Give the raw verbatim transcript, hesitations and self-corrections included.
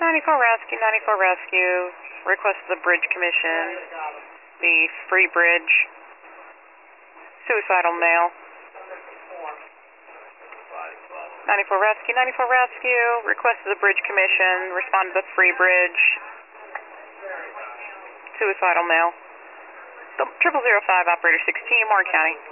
ninety-four Rescue, ninety-four Rescue, request the Bridge Commission, the Free Bridge, suicidal male. ninety-four Rescue, ninety-four Rescue, request the Bridge Commission, respond to the Free Bridge, suicidal male. Triple zero five, operator sixteen, Warren County.